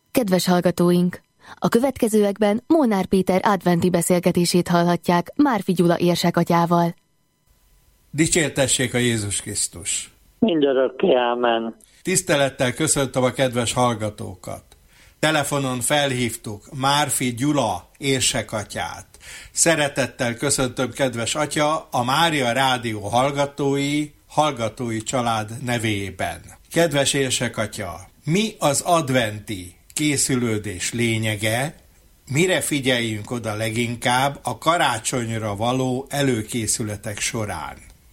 Kedves hallgatóink! A következőekben Molnár Péter adventi beszélgetését hallhatják Márfi Gyula érsekatyával. Dicsértessék a Jézus Krisztus! Mindörökké ámen! Tisztelettel köszöntöm a kedves hallgatókat! Telefonon felhívtuk Márfi Gyula érsekatyát. Szeretettel köszöntöm, kedves atya, a Mária Rádió hallgatói család nevében. Kedves érsekatya, mi az adventi készülődés lényege, mire figyeljünk oda leginkább a karácsonyra való előkészületek során?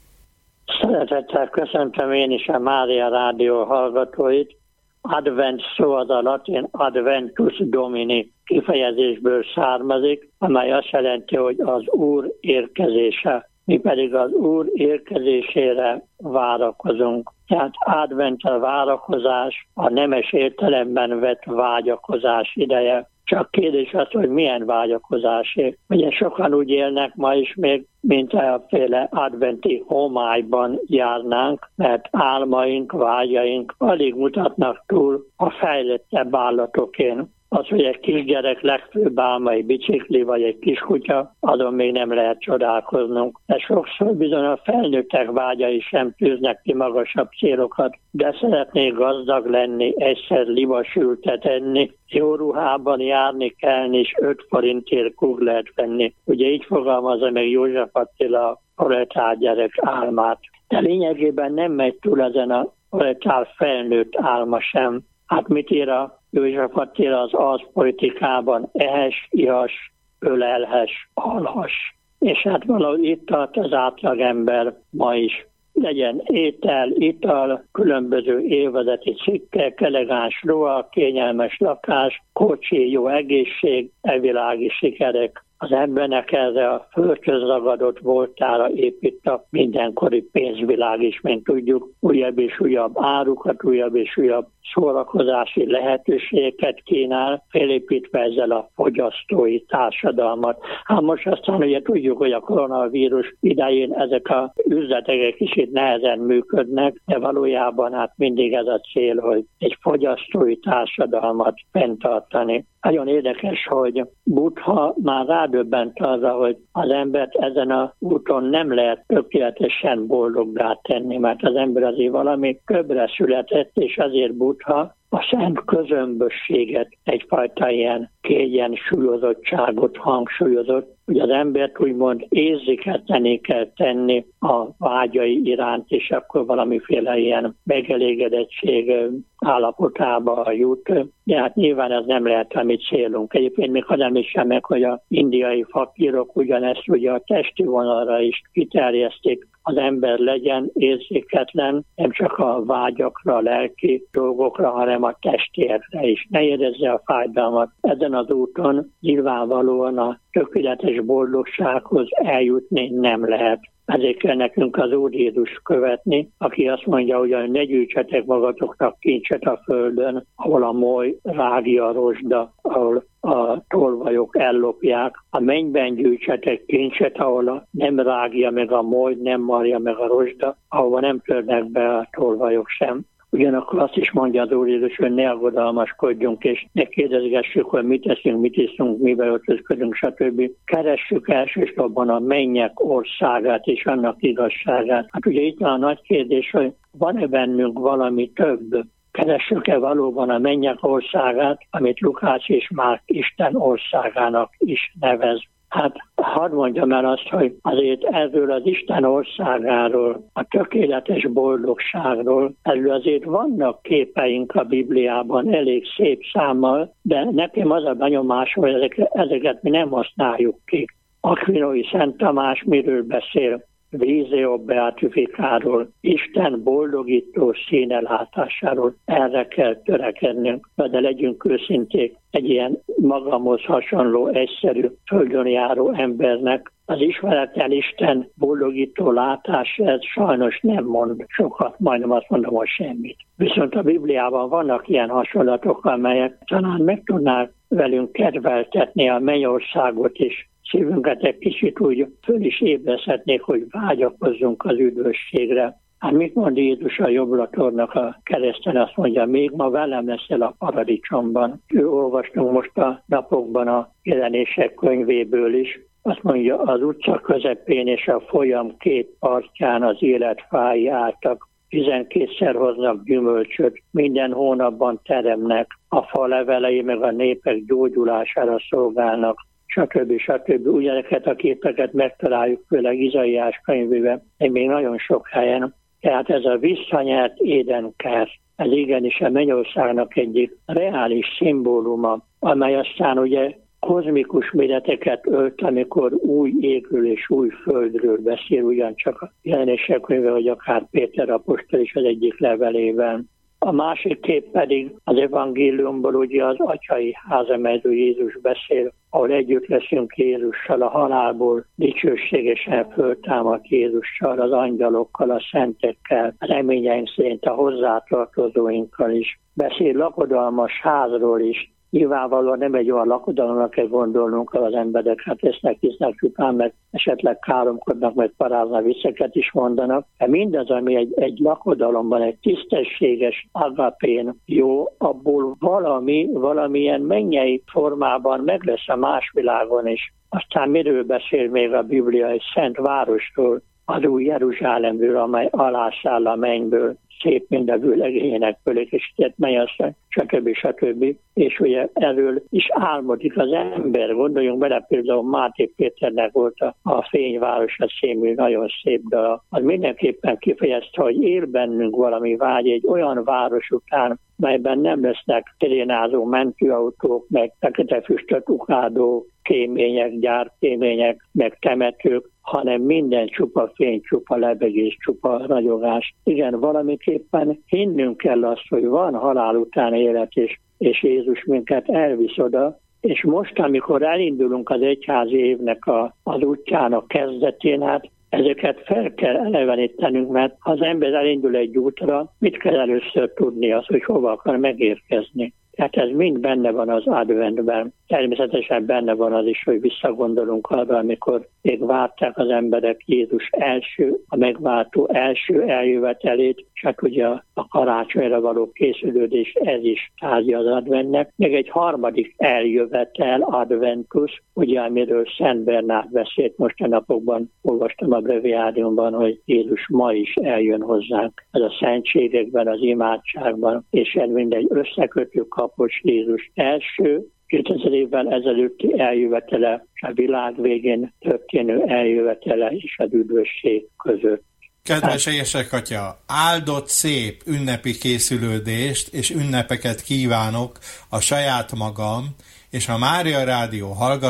Szeretettel köszöntöm én is a Mária Rádió hallgatóit. Advent szó az a latin adventus domini kifejezésből származik, amely azt jelenti, hogy az Úr érkezése. Mi pedig az Úr érkezésére várakozunk. Tehát advent a várakozás, a nemes értelemben vett vágyakozás ideje. Csak kérdés az, hogy milyen vágyakozásé. Ugye sokan úgy élnek ma is még, mint a adventi homályban járnánk, mert álmaink, vágyaink alig mutatnak túl a fejlettebb állatokén. Az, hogy egy kisgyerek legfőbb álma egy bicikli vagy egy kiskutya, azon még nem lehet csodálkoznunk. De sokszor bizony a felnőttek vágyai sem tűznek ki magasabb célokat, de szeretnék gazdag lenni, egyszer libasültet enni, jó ruhában járni kelni, és 5 forintért kuglert venni. Ugye így fogalmazza meg József Attila proletár gyerek álmát. De lényegében nem megy túl ezen a proletár felnőtt álma sem. Hát mit ír a József Attila az politikában? Ehes, ihas, ölelhes, alhas. És hát valahogy itt tart az átlagember ma is. Legyen étel, ital, különböző élvezeti cikkek, elegáns ruha, kényelmes lakás, kocsi, jó egészség, evilági sikerek. Az embernek erre a földhöz ragadott voltára épít a mindenkori pénzvilág is, mint tudjuk, újabb és újabb árukat, újabb és újabb szórakozási lehetőségeket kínál, felépítve ezzel a fogyasztói társadalmat. Hát most aztán ugye tudjuk, hogy a koronavírus idején ezek az üzletek egy kicsit nehezen működnek, de valójában hát mindig ez a cél, hogy egy fogyasztói társadalmat fenntartani. Nagyon érdekes, hogy Buddha már rádöbbent arra, hogy az embert ezen a úton nem lehet tökéletesen boldoggá tenni, mert az ember azért valami köbre született, és azért Buddha a szent közömbösséget, egyfajta ilyen kiegyensúlyozottságot hangsúlyozott, hogy az embert úgymond érzéketlené kell tenni a vágyai iránt, és akkor valamiféle ilyen megelégedettség állapotába jut. De hát nyilván ez nem lehet a mi célunk. Egyébként még hadd említsem meg, hogy az indiai fakírok ugyanezt ugye a testi vonalra is kiterjesztik. Az ember legyen érzéketlen, nem csak a vágyakra, a lelki dolgokra, hanem a testiekre is. Ne érezze a fájdalmat. Ezen az úton nyilvánvalóan a tökéletes boldogsághoz eljutni nem lehet. Ezért kell nekünk az Úr Jézus követni, aki azt mondja, hogy ne gyűjtsetek magatoknak kincset a földön, ahol a moly rágja a rozsda, ahol a tolvajok ellopják. A mennyben gyűjtsetek kincset, ahol nem rágja meg a moly, nem marja meg a rozsda, ahol nem törnek be a tolvajok sem. Ugyanakkor azt is mondja az Úr Jézus, hogy ne aggodalmaskodjunk, és ne kérdezgessük, hogy mit teszünk, mit iszunk, mivel öltözködünk, stb. Keressük elsősorban a mennyek országát és annak igazságát. Hát ugye itt van a nagy kérdés, hogy van-e bennünk valami több? Keressük-e valóban a mennyek országát, amit Lukács és Márk Isten országának is nevez? Hát hadd mondjam el azt, hogy azért erről az Isten országáról, a tökéletes boldogságról, erről azért vannak képeink a Bibliában elég szép számmal, de nekem az a benyomás, hogy ezeket mi nem használjuk ki. Aquinói Szent Tamás miről beszél? Visio Beatifikáról, Isten boldogító színelátásáról. Erre kell törekednünk, de legyünk őszinték, egy ilyen magamhoz hasonló, egyszerű, földön járó embernek az ismeretlen Isten boldogító látás, ez sajnos nem mond sokat, majdnem azt mondom, hogy semmit. Viszont a Bibliában vannak ilyen hasonlatok, amelyek talán meg tudnák velünk kedveltetni a mennyországot is, szívünket egy kicsit úgy föl is ébreszthetnék, hogy vágyakozzunk az üdvösségre. Hát mit mond Jézus a jobblatornak a kereszten? Azt mondja, még ma velem leszel a paradicsomban. Ő olvastunk most a napokban a Jelenések könyvéből is. Azt mondja, az utca közepén és a folyam két partján az élet fái álltak. 12-szer hoznak gyümölcsöt, minden hónapban teremnek, a fa levelei meg a népek gyógyulására szolgálnak, stb. Ugyaneket a képeket megtaláljuk főleg Izaiás könyvében, de még nagyon sok helyen. Tehát ez a visszanyert édenkert, ez igenis a mennyországnak egyik reális szimbóluma, amely aztán ugye kozmikus méreteket ölt, amikor új égről és új földről beszél, ugyancsak a Jelenések könyve, vagy akár Péter apostol is az egyik levelében. A másik kép pedig az evangéliumból ugye az atyai ház, amelyről Jézus beszél, ahol együtt leszünk Jézussal, a halálból dicsőségesen föltámadt Jézussal, az angyalokkal, a szentekkel, reményeink szerint a hozzátartozóinkkal is. Beszél lakodalmas házról is. Nyilvánvalóan nem egy olyan lakodalomra kell gondolnunk, az emberek hát esznek, hisznek csupán, meg esetleg káromkodnak, meg parázna vicceket is mondanak. De mindaz, ami egy lakodalomban, egy tisztességes agapén jó, abból valamilyen mennyei formában meg lesz a más világon is. Aztán miről beszél még a Biblia? Egy szent városról, az új Jeruzsálemről, amely alászáll a mennyből, szép mind a vőlegényének fölék, és mennyasszony, stb. És ugye erről is álmodik az ember. Gondoljunk bele, például Máté Péternek volt a Fényvárosa című nagyon szép dal. Az mindenképpen kifejezte, hogy él bennünk valami vágy egy olyan város után, melyben nem lesznek terénázó mentőautók, meg fekete füstöt ukádó kémények, gyárkémények, meg temetők, hanem minden csupa fény, csupa lebegés, csupa ragyogás. Igen, valamiképpen hinnünk kell azt, hogy van halál után élet, és Jézus minket elvisz oda, és most, amikor elindulunk az egyházi évnek az útjának kezdetén, hát ezeket fel kell elevenítenünk, mert ha az ember elindul egy útra, mit kell először tudni az, hogy hova akar megérkezni. Tehát ez mind benne van az adventben. Természetesen benne van az is, hogy visszagondolunk arra, amikor még várták az emberek Jézus a megváltó első eljövetelét, csak ugye a karácsonyra való készülődés, ez is tárgya az adventnek. Még egy harmadik eljövetel, adventus, ugye amiről Szent Bernát beszélt most a napokban, olvastam a breviáriumban, hogy Jézus ma is eljön hozzánk. Ez a szentségekben, az imádságban, és ez mindegy összekötő kapocs Jézus első 2000 évvel ezelőtti eljövetele, és a világ végén történő eljövetele és az üdvösség között. Kedves édesatya, áldott szép ünnepi készülődést és ünnepeket kívánok a saját magam és a Mária Rádió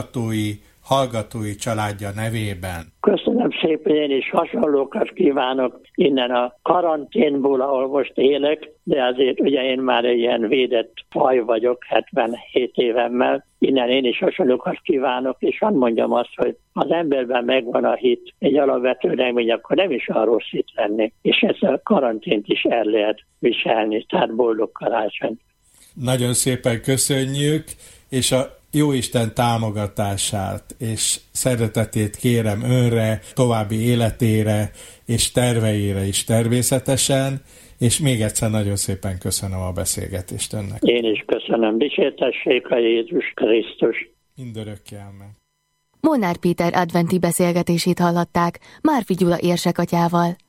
hallgatói családja nevében. Köszönöm szépen, én is hasonlókat kívánok innen a karanténból, ahol most élek, de azért ugye én már egy ilyen védett faj vagyok, 77 évemmel. Innen én is hasonlókat kívánok, és hadd mondjam azt, hogy az emberben megvan a hit, egy alapvető remény, akkor nem is arról hit lenni, és ezt a karantént is el lehet viselni, tehát boldog karácsonyt. Nagyon szépen köszönjük, és a Jóisten támogatását és szeretetét kérem önre, további életére és terveire is természetesen, és még egyszer nagyon szépen köszönöm a beszélgetést önnek. Én is köszönöm. Dicsértessék a Jézus Krisztus. Mindörökké amen. Molnár Péter adventi beszélgetését hallhatták Márfi Gyula érsekatyával.